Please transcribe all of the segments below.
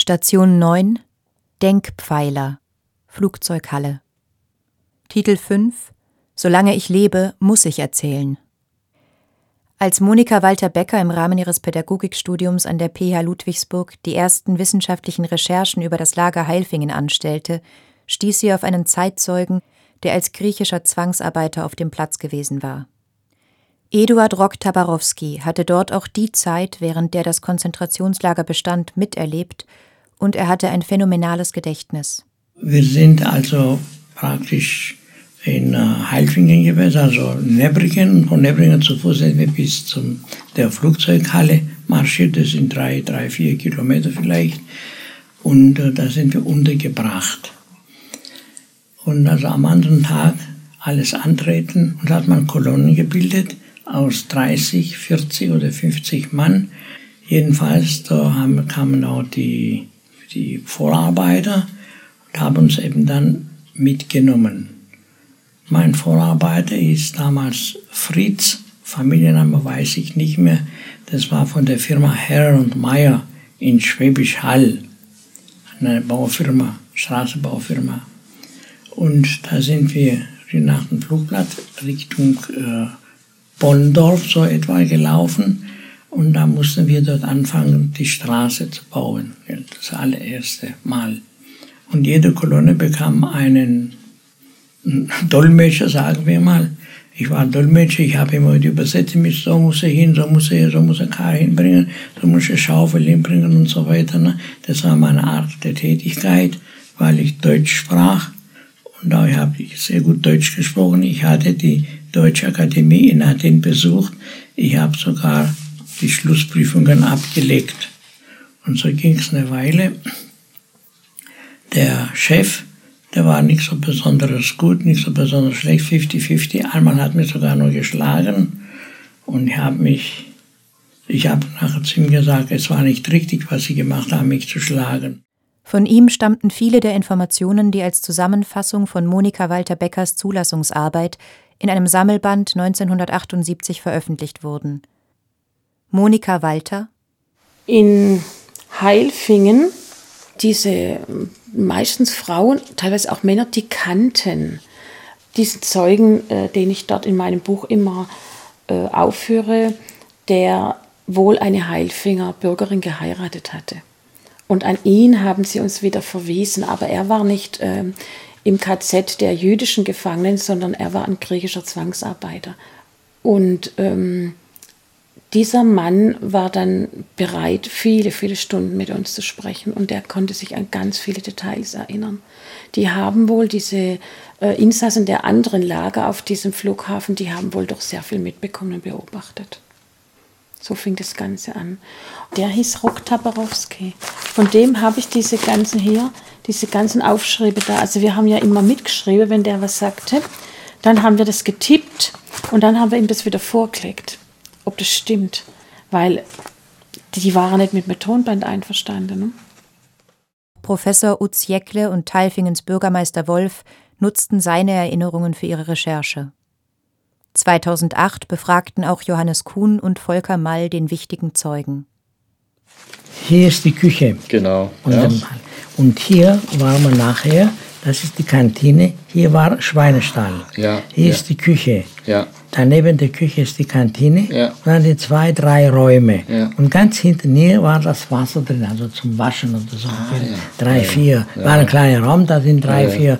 Station 9 Denkpfeiler Flugzeughalle. Titel 5 Solange ich lebe, muss ich erzählen. Als Monika Walter-Becker im Rahmen ihres Pädagogikstudiums an der PH Ludwigsburg die ersten wissenschaftlichen Recherchen über das Lager Heilfingen anstellte, stieß sie auf einen Zeitzeugen, der als griechischer Zwangsarbeiter auf dem Platz gewesen war. Eduard Rock-Tabarowski hatte dort auch die Zeit, während der das Konzentrationslager bestand, miterlebt, und er hatte ein phänomenales Gedächtnis. Wir sind also praktisch in Heilfingen gewesen, also Nebringen. Und von Nebringen zu Fuß sind wir bis zu der Flugzeughalle marschiert. Das sind 4 Kilometer vielleicht. Und da sind wir untergebracht. Und also am anderen Tag alles antreten. Und da hat man Kolonnen gebildet aus 30, 40 oder 50 Mann. Jedenfalls, da kamen auch die Vorarbeiter und haben uns eben dann mitgenommen. Mein Vorarbeiter ist damals Fritz, Familienname weiß ich nicht mehr. Das war von der Firma Herr und Meyer in Schwäbisch Hall, eine Baufirma, Straßenbaufirma. Und da sind wir nach dem Flugplatz Richtung Bonndorf so etwa gelaufen. Und da mussten wir dort anfangen, die Straße zu bauen. Das allererste Mal. Und jede Kolonne bekam einen Dolmetscher, sagen wir mal. Ich war Dolmetscher, ich habe immer die Übersetzung mit, so muss er hin, so muss er Kar hinbringen, so muss er Schaufel hinbringen und so weiter. Ne? Das war meine Art der Tätigkeit, weil ich Deutsch sprach. Und da habe ich sehr gut Deutsch gesprochen. Ich hatte die Deutsche Akademie in Athen besucht. Ich habe sogar die Schlussprüfungen abgelegt. Und so ging es eine Weile. Der Chef, der war nicht so besonders gut, nicht so besonders schlecht, 50-50. Einmal hat mich sogar nur geschlagen. Und ich habe nachher zu ihm gesagt, es war nicht richtig, was Sie gemacht haben, mich zu schlagen. Von ihm stammten viele der Informationen, die als Zusammenfassung von Monika Walter-Beckers Zulassungsarbeit in einem Sammelband 1978 veröffentlicht wurden. Monika Walter. In Heilfingen, diese meistens Frauen, teilweise auch Männer, die kannten diesen Zeugen, den ich dort in meinem Buch immer aufführe, der wohl eine Heilfinger Bürgerin geheiratet hatte. Und an ihn haben sie uns wieder verwiesen, aber er war nicht im KZ der jüdischen Gefangenen, sondern er war ein griechischer Zwangsarbeiter. Und dieser Mann war dann bereit, viele, viele Stunden mit uns zu sprechen, und er konnte sich an ganz viele Details erinnern. Die haben wohl diese Insassen der anderen Lager auf diesem Flughafen, die haben wohl doch sehr viel mitbekommen und beobachtet. So fing das Ganze an. Der hieß Rock-Tabarowski. Von dem habe ich diese ganzen Aufschriebe da. Also wir haben ja immer mitgeschrieben, wenn der was sagte. Dann haben wir das getippt und dann haben wir ihm das wieder vorgelegt, ob das stimmt. Weil die waren nicht mit dem Tonband einverstanden. Ne? Professor Utz Jäckle und Heilfingens Bürgermeister Wolf nutzten seine Erinnerungen für ihre Recherche. 2008 befragten auch Johannes Kuhn und Volker Mall den wichtigen Zeugen. Hier ist die Küche. Genau. Und hier waren wir nachher, das ist die Kantine, hier war Schweinestall. Ja. Hier ist die Küche. Ja. Daneben der Küche ist die Kantine. Ja. Und dann die 2, 3 Räume. Ja. Und ganz hinten hier war das Wasser drin, also zum Waschen oder so. 3, 4. War ein kleiner Raum, da sind 3, 4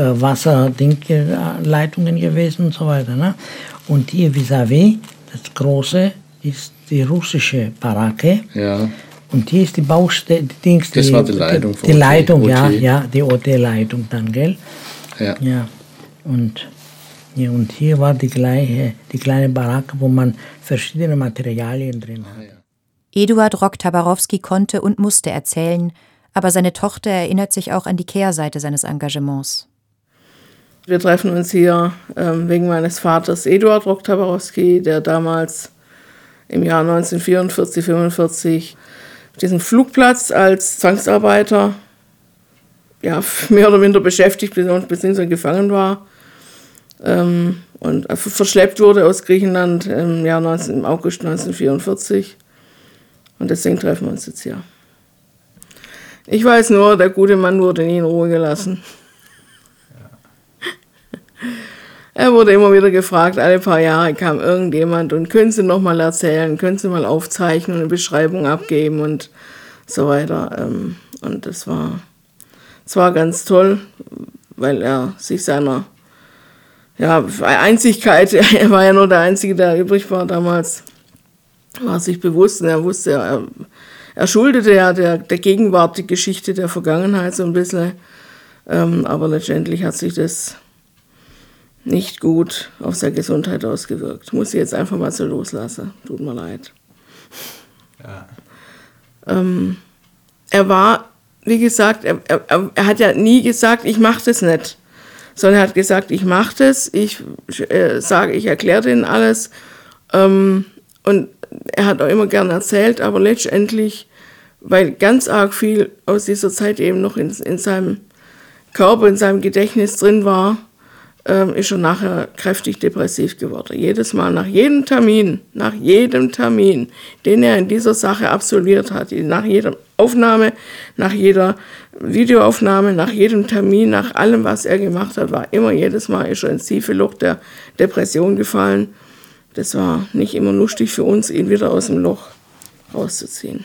Wasserleitungen gewesen und so weiter. Ne? Und hier vis-à-vis, das große, ist die russische Baracke. Ja. Und hier ist die Baustelle, das war die Leitung. Die Leitung, OT. Die OT-Leitung dann, gell? Ja. Und hier war die kleine Baracke, wo man verschiedene Materialien drin hatte. Eduard Rock-Tabarowski konnte und musste erzählen, aber seine Tochter erinnert sich auch an die Kehrseite seines Engagements. Wir treffen uns hier wegen meines Vaters Eduard Rock-Tabarowski, der damals im Jahr 1944, 1945 auf diesem Flugplatz als Zwangsarbeiter mehr oder minder beschäftigt bzw. gefangen war und verschleppt wurde aus Griechenland im August 1944. Und deswegen treffen wir uns jetzt hier. Ich weiß nur, der gute Mann wurde nie in Ruhe gelassen. Er wurde immer wieder gefragt, alle paar Jahre kam irgendjemand und können Sie noch mal erzählen, können Sie mal aufzeichnen und eine Beschreibung abgeben und so weiter. Und das war ganz toll, weil er sich seiner Einzigkeit, er war ja nur der Einzige, der übrig war damals, war sich bewusst und er wusste, er schuldete ja der Gegenwart die Geschichte der Vergangenheit so ein bisschen, aber letztendlich hat sich das nicht gut auf seine Gesundheit ausgewirkt. Muss ich jetzt einfach mal so loslassen. Tut mir leid. Ja. Er war, wie gesagt, er hat ja nie gesagt, ich mache das nicht. Sondern er hat gesagt, ich mache das, ich erkläre denen alles. Und er hat auch immer gern erzählt, aber letztendlich, weil ganz arg viel aus dieser Zeit eben noch in seinem Körper, in seinem Gedächtnis drin war, ist er nachher kräftig depressiv geworden. Jedes Mal, nach jedem Termin, den er in dieser Sache absolviert hat, nach jeder Aufnahme, nach jeder Videoaufnahme, nach jedem Termin, nach allem, was er gemacht hat, war immer jedes Mal ist er ins tiefe Loch der Depression gefallen. Das war nicht immer lustig für uns, ihn wieder aus dem Loch rauszuziehen.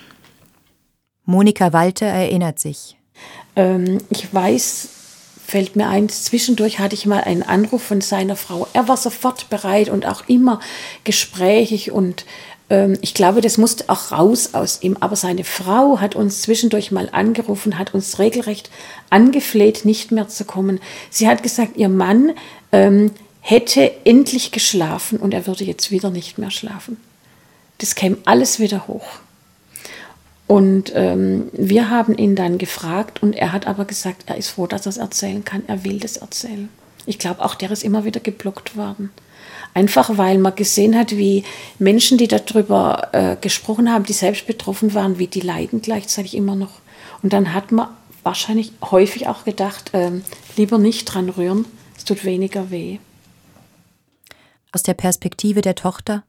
Monika Walter erinnert sich. Ich weiß, fällt mir ein, zwischendurch hatte ich mal einen Anruf von seiner Frau. Er war sofort bereit und auch immer gesprächig und ich glaube, das musste auch raus aus ihm. Aber seine Frau hat uns zwischendurch mal angerufen, hat uns regelrecht angefleht, nicht mehr zu kommen. Sie hat gesagt, ihr Mann hätte endlich geschlafen und er würde jetzt wieder nicht mehr schlafen. Das käme alles wieder hoch. Und wir haben ihn dann gefragt und er hat aber gesagt, er ist froh, dass er es erzählen kann. Er will das erzählen. Ich glaube, auch der ist immer wieder geblockt worden. Einfach, weil man gesehen hat, wie Menschen, die darüber gesprochen haben, die selbst betroffen waren, wie die leiden gleichzeitig immer noch. Und dann hat man wahrscheinlich häufig auch gedacht, lieber nicht dran rühren, es tut weniger weh. Aus der Perspektive der Tochter?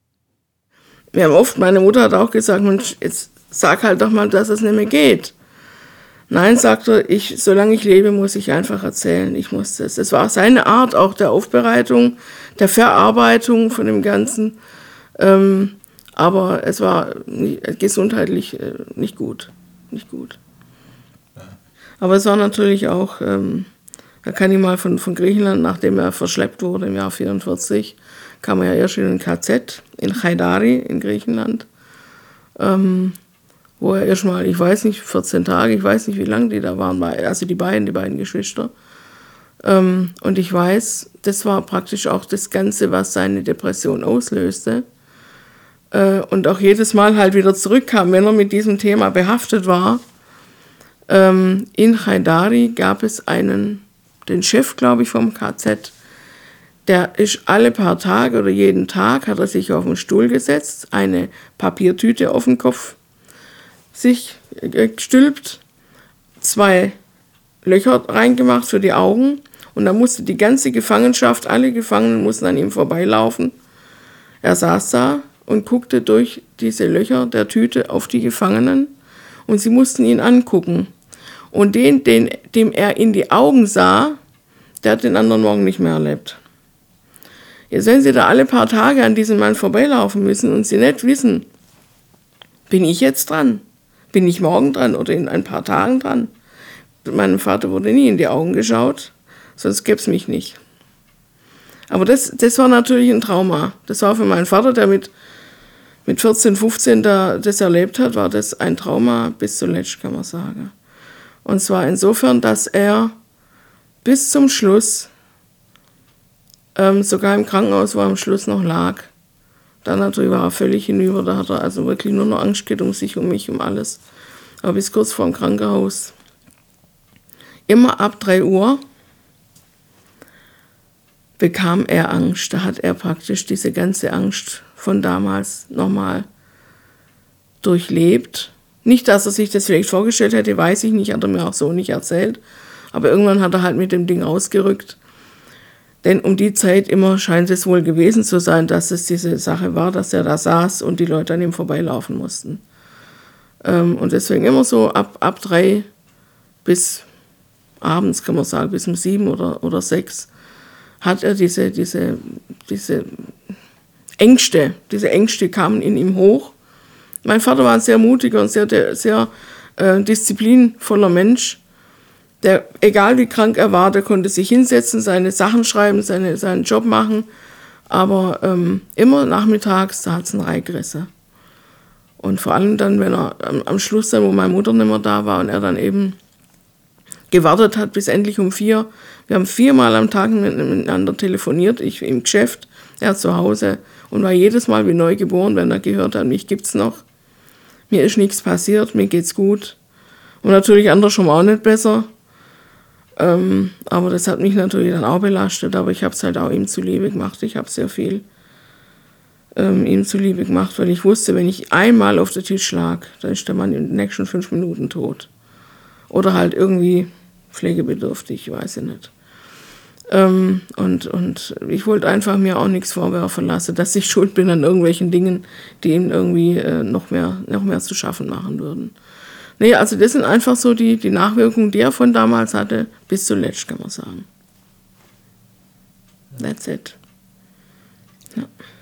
Wir haben oft, meine Mutter hat auch gesagt, Mensch, jetzt sag halt doch mal, dass es nicht mehr geht. Nein, sagt er, solange ich lebe, muss ich einfach erzählen. Ich muss das. Das war seine Art auch der Aufbereitung, der Verarbeitung von dem Ganzen. Aber es war gesundheitlich nicht gut. Nicht gut. Aber es war natürlich auch, da kann ich mal von Griechenland, nachdem er verschleppt wurde im Jahr 1944, kam er ja erst in ein KZ in Haidari in Griechenland. Wo er erstmal, ich weiß nicht, 14 Tage, ich weiß nicht, wie lange die da waren, also die beiden Geschwister. Und ich weiß, das war praktisch auch das Ganze, was seine Depression auslöste. Und auch jedes Mal halt wieder zurückkam, wenn er mit diesem Thema behaftet war. In Haidari gab es den Chef, glaube ich, vom KZ, der ist alle paar Tage oder jeden Tag hat er sich auf den Stuhl gesetzt, eine Papiertüte auf den Kopf sich gestülpt, 2 Löcher reingemacht für die Augen und dann musste die ganze Gefangenschaft, alle Gefangenen mussten an ihm vorbeilaufen. Er saß da und guckte durch diese Löcher der Tüte auf die Gefangenen und sie mussten ihn angucken. Und dem er in die Augen sah, der hat den anderen Morgen nicht mehr erlebt. Jetzt, wenn Sie da alle paar Tage an diesem Mann vorbeilaufen müssen und Sie nicht wissen, bin ich jetzt dran? Bin ich morgen dran oder in ein paar Tagen dran? Meinem Vater wurde nie in die Augen geschaut, sonst gäbe es mich nicht. Aber das war natürlich ein Trauma. Das war für meinen Vater, der mit 14, 15 das erlebt hat, war das ein Trauma bis zuletzt, kann man sagen. Und zwar insofern, dass er bis zum Schluss, sogar im Krankenhaus, wo er am Schluss noch lag, dann natürlich war er völlig hinüber, da hat er also wirklich nur noch Angst gehabt um sich, um mich, um alles. Aber bis kurz vor dem Krankenhaus, immer ab 3 Uhr, bekam er Angst. Da hat er praktisch diese ganze Angst von damals nochmal durchlebt. Nicht, dass er sich das vielleicht vorgestellt hätte, weiß ich nicht, hat er mir auch so nicht erzählt. Aber irgendwann hat er halt mit dem Ding ausgerückt. Denn um die Zeit immer scheint es wohl gewesen zu sein, dass es diese Sache war, dass er da saß und die Leute an ihm vorbeilaufen mussten. Und deswegen immer so ab 3 bis abends, kann man sagen, bis um 7 oder 6, hat er diese Ängste kamen in ihm hoch. Mein Vater war ein sehr mutiger und sehr disziplinvoller Mensch, der, egal wie krank er war, der konnte sich hinsetzen, seine Sachen schreiben, seinen Job machen, aber immer nachmittags, da hat es einen Reigrisse. Und vor allem dann, wenn er am Schluss dann, wo meine Mutter nicht mehr da war und er dann eben gewartet hat bis endlich um 4. Wir haben 4-mal am Tag miteinander telefoniert, ich im Geschäft, er zu Hause, und war jedes Mal wie neu geboren, wenn er gehört hat, mich gibt's noch. Mir ist nichts passiert, mir geht's gut. Und natürlich andersrum auch nicht besser. Aber das hat mich natürlich dann auch belastet, aber ich habe es halt auch ihm zuliebe gemacht. Ich habe sehr viel ihm zuliebe gemacht, weil ich wusste, wenn ich einmal auf den Tisch lag, dann ist der Mann in den nächsten 5 Minuten tot. Oder halt irgendwie pflegebedürftig, weiß ich nicht. Und ich wollte einfach mir auch nichts vorwerfen lassen, dass ich schuld bin an irgendwelchen Dingen, die ihm irgendwie noch mehr zu schaffen machen würden. Nee, also das sind einfach so die Nachwirkungen, die er von damals hatte, bis zuletzt, kann man sagen. That's it. Ja.